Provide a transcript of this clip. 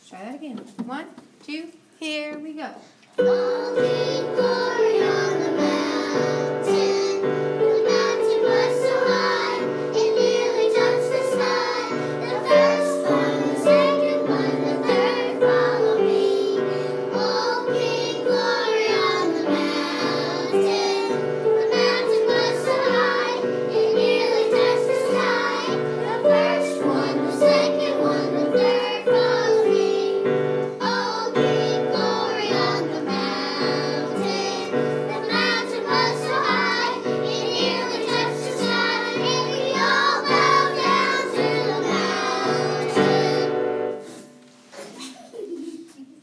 Try that again. 1, 2, here we go.